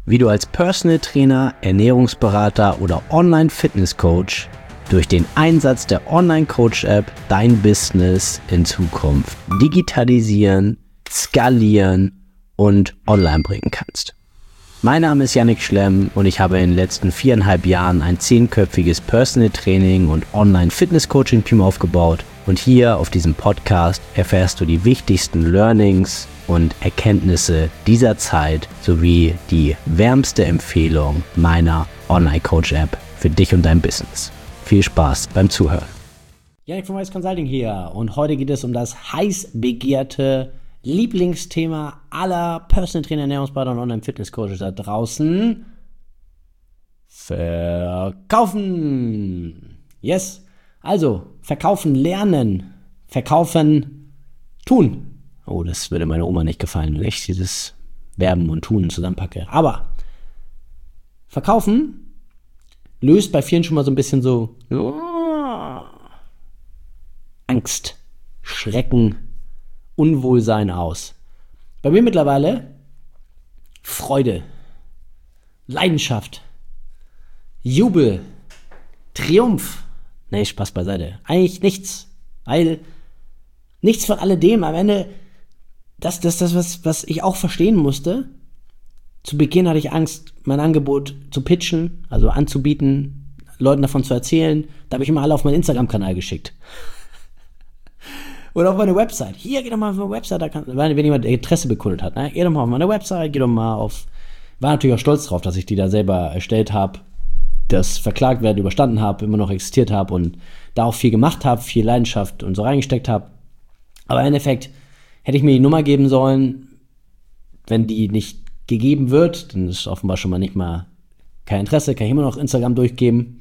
wie du als Personal Trainer, Ernährungsberater oder Online-Fitness-Coach durch den Einsatz der Online-Coach-App dein Business in Zukunft digitalisieren, skalieren und online bringen kannst. Mein Name ist Yannick Schlemm und ich habe in den letzten 4,5 Jahren ein 10-köpfiges Personal Training und Online-Fitness-Coaching-Team aufgebaut. Und hier auf diesem Podcast erfährst du die wichtigsten Learnings und Erkenntnisse dieser Zeit sowie die wärmste Empfehlung meiner Online-Coach-App für dich und dein Business. Viel Spaß beim Zuhören. Yannick von Wise Consulting hier und heute geht es um das heiß begehrte Lieblingsthema aller Personal Trainer, Ernährungsberater und Online-Fitness-Coaches da draußen. Verkaufen. Yes. Also, verkaufen lernen. Verkaufen tun. Oh, das würde meiner Oma nicht gefallen, wenn ich dieses Verben und Tun zusammenpacke. Aber verkaufen löst bei vielen schon mal so ein bisschen so Angst, Schrecken, Unwohlsein aus. Bei mir mittlerweile Freude, Leidenschaft, Jubel, Triumph. Nee, Spaß beiseite. Eigentlich nichts. Weil nichts von alledem. Am Ende, das was ich auch verstehen musste. Zu Beginn hatte ich Angst, mein Angebot zu pitchen, also anzubieten, Leuten davon zu erzählen. Da habe ich immer alle auf meinen Instagram-Kanal geschickt. Oder auf meine Website. Hier, geh doch mal auf meine Website, wenn jemand Interesse bekundet hat. Ne? Geh doch mal auf meine Website, geh doch mal auf... War natürlich auch stolz drauf, dass ich die da selber erstellt habe, das verklagt werden überstanden habe, immer noch existiert habe und da auch viel gemacht habe, viel Leidenschaft und so reingesteckt habe. Aber im Endeffekt hätte ich mir die Nummer geben sollen, wenn die nicht gegeben wird, dann ist offenbar schon mal nicht mal kein Interesse, kann ich immer noch Instagram durchgeben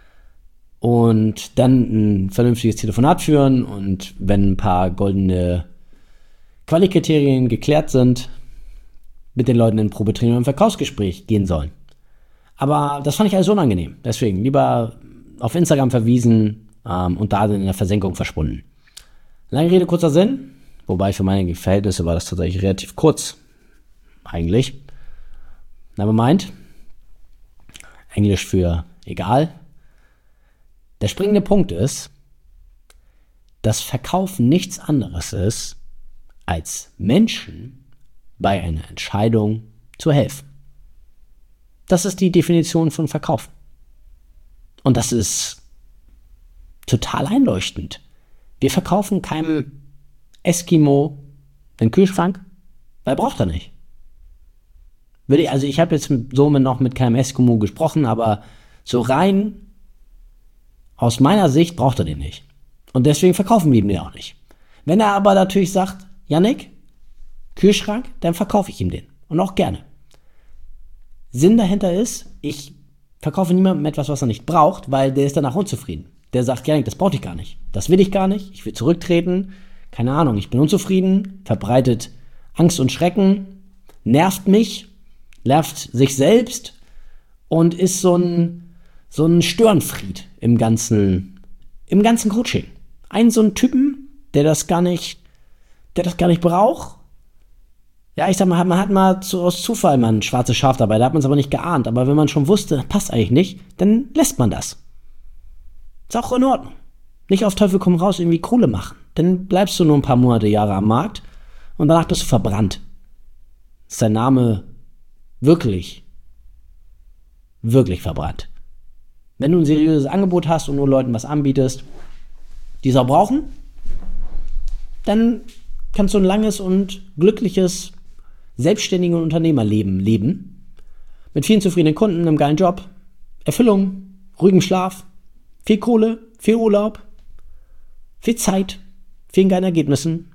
und dann ein vernünftiges Telefonat führen und wenn ein paar goldene Qualikriterien geklärt sind, mit den Leuten in Probetraining und Verkaufsgespräch gehen sollen. Aber das fand ich alles unangenehm. Deswegen lieber auf Instagram verwiesen und da in der Versenkung verschwunden. Lange Rede, kurzer Sinn. Wobei für meine Verhältnisse war das tatsächlich relativ kurz. Eigentlich. Never mind. Englisch für egal. Der springende Punkt ist, dass Verkaufen nichts anderes ist, als Menschen bei einer Entscheidung zu helfen. Das ist die Definition von Verkaufen. Und das ist total einleuchtend. Wir verkaufen keinem Eskimo einen Kühlschrank, weil braucht er nicht. Also ich habe jetzt somit noch mit keinem Eskimo gesprochen, aber so rein aus meiner Sicht braucht er den nicht. Und deswegen verkaufen wir ihm den auch nicht. Wenn er aber natürlich sagt, Yannick, Kühlschrank, dann verkaufe ich ihm den. Und auch gerne. Sinn dahinter ist, ich verkaufe niemandem etwas, was er nicht braucht, weil der ist danach unzufrieden. Der sagt, Yannick, das brauche ich gar nicht. Das will ich gar nicht. Ich will zurücktreten. Keine Ahnung, ich bin unzufrieden. Verbreitet Angst und Schrecken. Nervt mich. Nervt sich selbst. Und ist so ein Störenfried im ganzen Coaching. So ein Typen, der das gar nicht braucht. Ja, ich sag mal, man hat mal aus Zufall mal ein schwarzes Schaf dabei, da hat man es aber nicht geahnt. Aber wenn man schon wusste, das passt eigentlich nicht, dann lässt man das. Ist auch in Ordnung. Nicht auf Teufel komm raus irgendwie Kohle machen. Dann bleibst du nur ein paar Monate, Jahre am Markt und danach bist du verbrannt. Ist dein Name wirklich, wirklich verbrannt. Wenn du ein seriöses Angebot hast und nur Leuten was anbietest, die es auch brauchen, dann kannst du ein langes und glückliches selbstständigen Unternehmerleben leben. Mit vielen zufriedenen Kunden, einem geilen Job, Erfüllung, ruhigem Schlaf, viel Kohle, viel Urlaub, viel Zeit, vielen geilen Ergebnissen.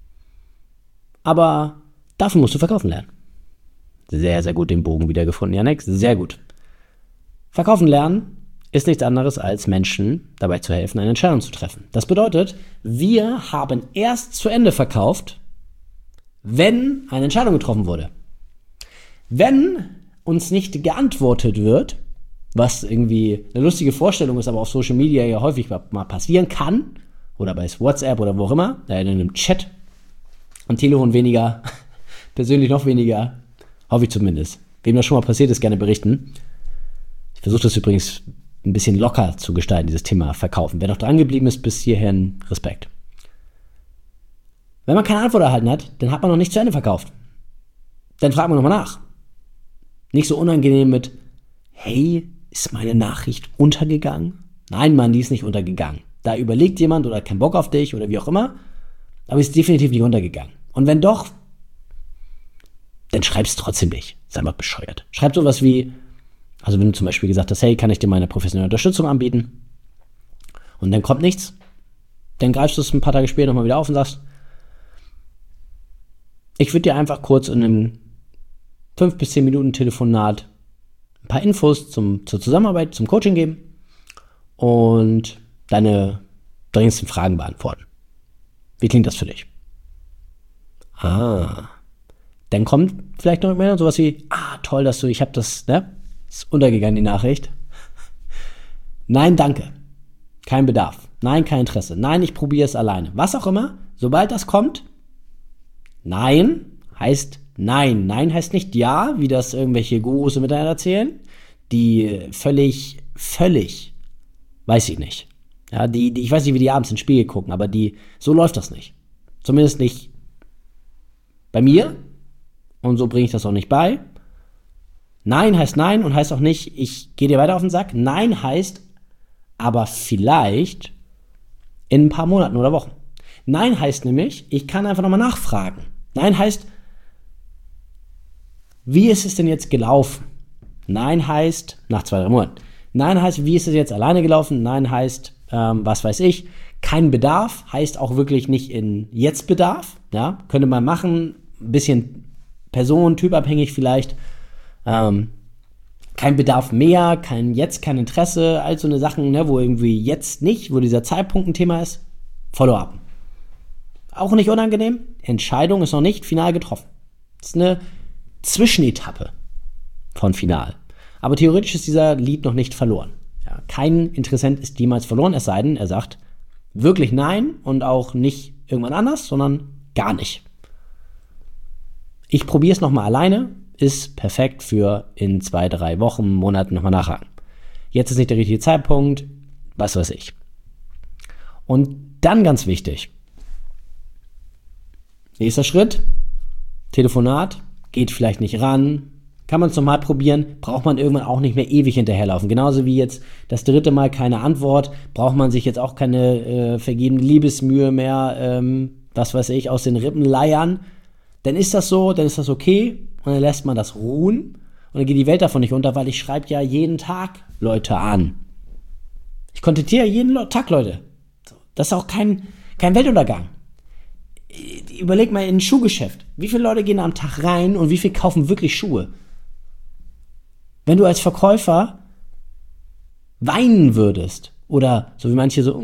Aber dafür musst du verkaufen lernen. Sehr, sehr gut den Bogen wieder gefunden, Yannick. Sehr gut. Verkaufen lernen ist nichts anderes als Menschen dabei zu helfen, eine Entscheidung zu treffen. Das bedeutet, wir haben erst zu Ende verkauft, wenn eine Entscheidung getroffen wurde. Wenn uns nicht geantwortet wird, was irgendwie eine lustige Vorstellung ist, aber auf Social Media ja häufig mal passieren kann, oder bei WhatsApp oder wo auch immer, in einem Chat, am Telefon weniger, persönlich noch weniger, hoffe ich zumindest. Wem das schon mal passiert ist, gerne berichten. Ich versuche das übrigens ein bisschen locker zu gestalten, dieses Thema Verkaufen. Wer noch dran geblieben ist, bis hierhin Respekt. Wenn man keine Antwort erhalten hat, dann hat man noch nicht zu Ende verkauft. Dann fragt man nochmal nach. Nicht so unangenehm mit, hey, ist meine Nachricht untergegangen? Nein, Mann, die ist nicht untergegangen. Da überlegt jemand oder hat keinen Bock auf dich oder wie auch immer, aber ist definitiv nicht untergegangen. Und wenn doch, dann schreib's trotzdem nicht. Sei mal bescheuert. Schreib sowas wie, also wenn du zum Beispiel gesagt hast, hey, kann ich dir meine professionelle Unterstützung anbieten? Und dann kommt nichts. Dann greifst du es ein paar Tage später nochmal wieder auf und sagst, ich würde dir einfach kurz in einem 5 bis 10 Minuten Telefonat ein paar Infos zur Zusammenarbeit, zum Coaching geben und deine dringendsten Fragen beantworten. Wie klingt das für dich? Dann kommt vielleicht noch mehr sowas wie, toll, dass ich habe das, ne? Ist untergegangen, die Nachricht. Nein, danke. Kein Bedarf. Nein, kein Interesse. Nein, ich probiere es alleine. Was auch immer, sobald das kommt, Nein heißt Nein. Nein heißt nicht Ja, wie das irgendwelche Gurus miteinander erzählen, die völlig, weiß ich nicht. Ja, ich weiß nicht, wie die abends ins Spiegel gucken, aber so läuft das nicht. Zumindest nicht bei mir und so bringe ich das auch nicht bei. Nein heißt Nein und heißt auch nicht, ich gehe dir weiter auf den Sack. Nein heißt aber vielleicht in ein paar Monaten oder Wochen. Nein heißt nämlich, ich kann einfach nochmal nachfragen. Nein heißt, wie ist es denn jetzt gelaufen? Nein heißt, nach 2-3 Monaten. Nein heißt, wie ist es jetzt alleine gelaufen? Nein heißt, was weiß ich. Kein Bedarf heißt auch wirklich nicht in Jetzt-Bedarf. Ja, könnte man machen, ein bisschen typabhängig vielleicht. Kein Bedarf mehr, kein Interesse, all so eine Sachen, ne, wo irgendwie jetzt nicht, wo dieser Zeitpunkt ein Thema ist. Follow-up. Auch nicht unangenehm. Entscheidung ist noch nicht final getroffen. Das ist eine Zwischenetappe von final. Aber theoretisch ist dieser Lead noch nicht verloren. Ja, kein Interessent ist jemals verloren, es sei denn, er sagt wirklich Nein und auch nicht irgendwann anders, sondern gar nicht. Ich probiere es nochmal alleine, ist perfekt für in 2-3 Wochen, Monaten nochmal nachhaken. Jetzt ist nicht der richtige Zeitpunkt, was weiß ich. Und dann ganz wichtig, nächster Schritt, Telefonat, geht vielleicht nicht ran, kann man es nochmal probieren, braucht man irgendwann auch nicht mehr ewig hinterherlaufen. Genauso wie jetzt das 3. Mal keine Antwort, braucht man sich jetzt auch keine vergebene Liebesmühe mehr, was weiß ich, aus den Rippen leiern. Dann ist das so, dann ist das okay und dann lässt man das ruhen und dann geht die Welt davon nicht unter, weil ich schreibe ja jeden Tag Leute an. Ich kontaktiere jeden Tag Leute. Das ist auch kein Weltuntergang. Überleg mal in ein Schuhgeschäft. Wie viele Leute gehen am Tag rein und wie viel kaufen wirklich Schuhe? Wenn du als Verkäufer weinen würdest oder so wie manche so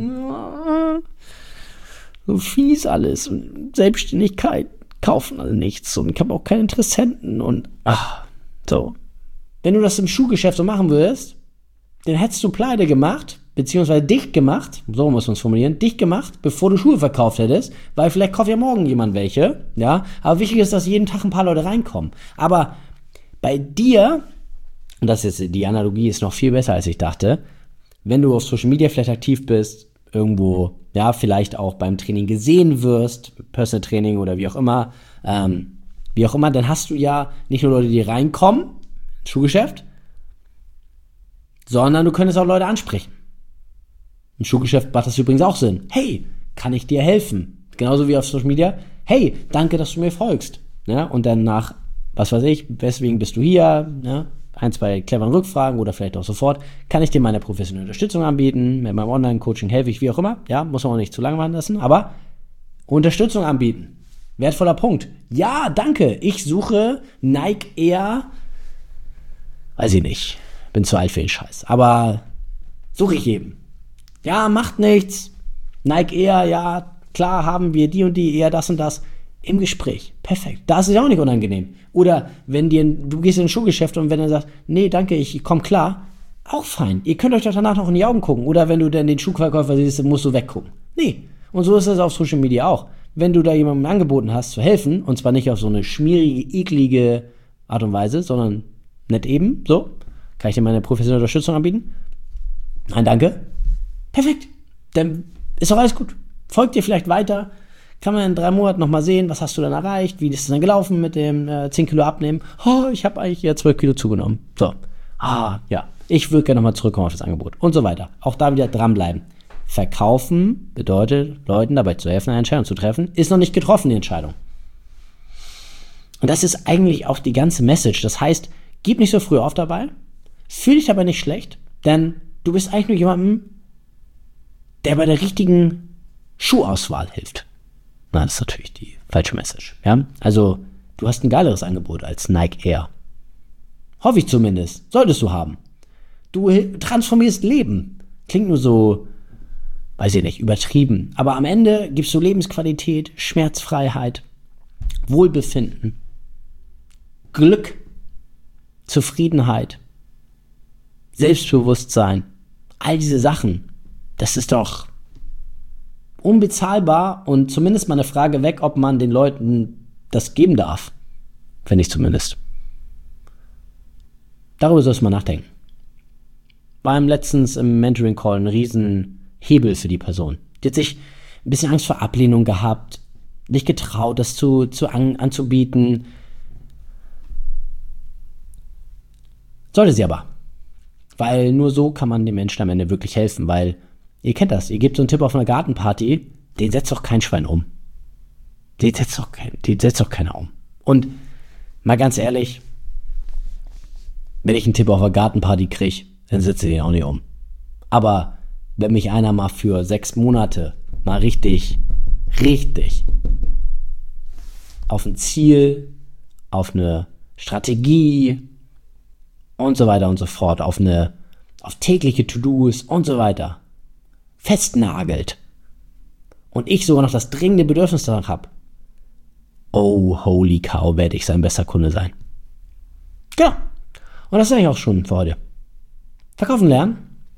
fies alles und Selbstständigkeit, kaufen alle nichts und ich habe auch keine Interessenten und so. Wenn du das im Schuhgeschäft so machen würdest, dann hättest du pleite gemacht, beziehungsweise dicht gemacht, so muss man es formulieren, dicht gemacht, bevor du Schuhe verkauft hättest, weil vielleicht kauft ja morgen jemand welche, ja, aber wichtig ist, dass jeden Tag ein paar Leute reinkommen. Aber bei dir, und das ist, die Analogie ist noch viel besser, als ich dachte, wenn du auf Social Media vielleicht aktiv bist, irgendwo, ja, vielleicht auch beim Training gesehen wirst, Personal Training oder wie auch immer, dann hast du ja nicht nur Leute, die reinkommen, Schuhgeschäft, sondern du könntest auch Leute ansprechen. Im Schuhgeschäft macht das übrigens auch Sinn. Hey, kann ich dir helfen? Genauso wie auf Social Media. Hey, danke, dass du mir folgst. Ja, und dann nach, was weiß ich, weswegen bist du hier? Ja, 1, 2 cleveren Rückfragen oder vielleicht auch sofort. Kann ich dir meine professionelle Unterstützung anbieten? Mit meinem Online-Coaching helfe ich, wie auch immer. Ja, muss man auch nicht zu lange warten lassen. Aber Unterstützung anbieten. Wertvoller Punkt. Ja, danke. Ich suche Nike Air. Weiß ich nicht. Bin zu alt für den Scheiß. Aber suche ich eben. Ja, macht nichts. Nike Air, ja, klar haben wir die und die eher das und das. Im Gespräch. Perfekt. Das ist ja auch nicht unangenehm. Oder wenn du gehst in ein Schuhgeschäft und wenn er sagt, nee, danke, ich komme klar, auch fein. Ihr könnt euch doch danach noch in die Augen gucken. Oder wenn du dann den Schuhverkäufer siehst, dann musst du weggucken. Nee. Und so ist das auf Social Media auch. Wenn du da jemandem angeboten hast, zu helfen, und zwar nicht auf so eine schmierige, eklige Art und Weise, sondern Nett eben, so. Kann ich dir meine professionelle Unterstützung anbieten? Nein, danke. Perfekt. Dann ist doch alles gut. Folgt dir vielleicht weiter. Kann man in 3 Monaten nochmal sehen, was hast du dann erreicht, wie ist es dann gelaufen mit dem 10 Kilo abnehmen. Oh, ich habe eigentlich ja 12 Kilo zugenommen. So. Ja. Ich würde gerne nochmal zurückkommen auf das Angebot. Und so weiter. Auch da wieder dranbleiben. Verkaufen bedeutet, Leuten dabei zu helfen, eine Entscheidung zu treffen. Ist noch nicht getroffen, die Entscheidung. Und das ist eigentlich auch die ganze Message. Das heißt, gib nicht so früh auf dabei. Fühl dich dabei nicht schlecht. Denn du bist eigentlich nur jemandem, der bei der richtigen Schuhauswahl hilft. Na, das ist natürlich die falsche Message. Ja? Also, du hast ein geileres Angebot als Nike Air. Hoffe ich zumindest. Solltest du haben. Du transformierst Leben. Klingt nur so, weiß ich nicht, übertrieben. Aber am Ende gibst du Lebensqualität, Schmerzfreiheit, Wohlbefinden, Glück, Zufriedenheit, Selbstbewusstsein. All diese Sachen. Das ist doch unbezahlbar und zumindest mal eine Frage weg, ob man den Leuten das geben darf. Finde ich zumindest. Darüber sollst du mal nachdenken. War letztens im Mentoring-Call ein Riesenhebel für die Person. Die hat sich ein bisschen Angst vor Ablehnung gehabt, nicht getraut, das anzubieten. Sollte sie aber. Weil nur so kann man den Menschen am Ende wirklich helfen, weil ihr kennt das, ihr gebt so einen Tipp auf einer Gartenparty, den setzt doch kein Schwein um. Den setzt doch keiner um. Und mal ganz ehrlich, wenn ich einen Tipp auf einer Gartenparty kriege, dann setze ich den auch nicht um. Aber wenn mich einer mal für 6 Monate mal richtig auf ein Ziel, auf eine Strategie und so weiter und so fort, auf tägliche To-Dos und so weiter festnagelt und ich sogar noch das dringende Bedürfnis danach habe, oh, holy cow, werde ich sein bester Kunde sein. Genau. Und das ist eigentlich auch schon für heute. Verkaufen lernen.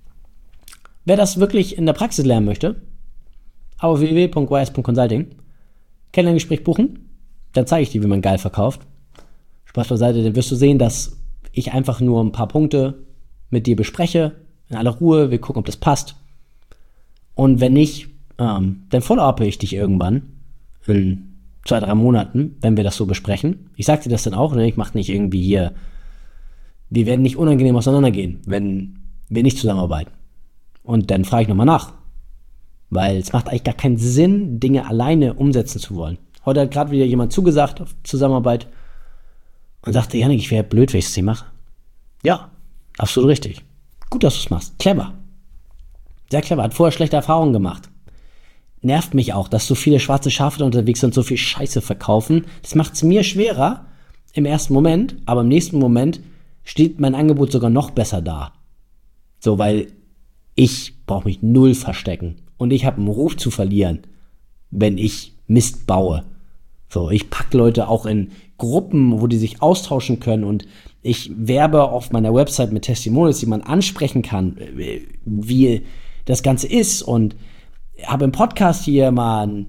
Wer das wirklich in der Praxis lernen möchte, auf www.ys.consulting, Kennenlerngespräch buchen, dann zeige ich dir, wie man geil verkauft. Spaß beiseite, dann wirst du sehen, dass ich einfach nur ein paar Punkte mit dir bespreche, in aller Ruhe, wir gucken, ob das passt. Und wenn nicht, dann follow-uppe ich dich irgendwann in 2-3 Monaten, wenn wir das so besprechen. Ich sag dir das dann auch, ne? Ich mache nicht irgendwie hier, wir werden nicht unangenehm auseinandergehen, wenn wir nicht zusammenarbeiten. Und dann frage ich nochmal nach. Weil es macht eigentlich gar keinen Sinn, Dinge alleine umsetzen zu wollen. Heute hat gerade wieder jemand zugesagt auf Zusammenarbeit und sagte, Jannik, ich wäre blöd, wenn ich das nicht mache. Ja, absolut richtig. Gut, dass du es machst. Clever. Sehr clever. Hat vorher schlechte Erfahrungen gemacht. Nervt mich auch, dass so viele schwarze Schafe da unterwegs sind und so viel Scheiße verkaufen. Das macht es mir schwerer im ersten Moment, aber im nächsten Moment steht mein Angebot sogar noch besser da. So, weil ich brauche mich null verstecken. Und ich habe einen Ruf zu verlieren, wenn ich Mist baue. So, ich packe Leute auch in Gruppen, wo die sich austauschen können und ich werbe auf meiner Website mit Testimonials, die man ansprechen kann, wie das Ganze ist und habe im Podcast hier mal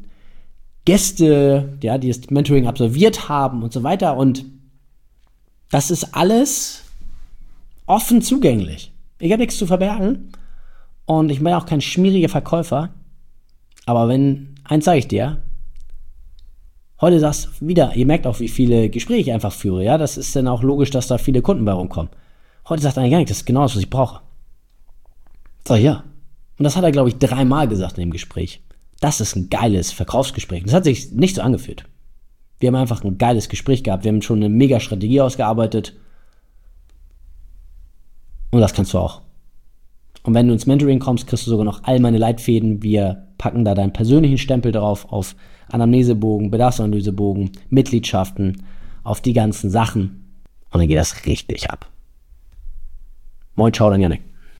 Gäste, ja, die das Mentoring absolviert haben und so weiter und das ist alles offen zugänglich. Ich habe nichts zu verbergen und ich bin auch kein schmieriger Verkäufer, aber eins sage ich dir, heute sagst du wieder, ihr merkt auch, wie viele Gespräche ich einfach führe, ja, das ist dann auch logisch, dass da viele Kunden bei rumkommen. Heute sagt er gar nicht, das ist genau das, was ich brauche. Sag ich, ja. Und das hat er, glaube ich, 3-mal gesagt in dem Gespräch. Das ist ein geiles Verkaufsgespräch. Das hat sich nicht so angefühlt. Wir haben einfach ein geiles Gespräch gehabt. Wir haben schon eine mega Strategie ausgearbeitet. Und das kannst du auch. Und wenn du ins Mentoring kommst, kriegst du sogar noch all meine Leitfäden. Wir packen da deinen persönlichen Stempel drauf, auf Anamnesebogen, Bedarfsanalysebogen, Mitgliedschaften, auf die ganzen Sachen. Und dann geht das richtig ab. Moin, ciao, dein Jannik.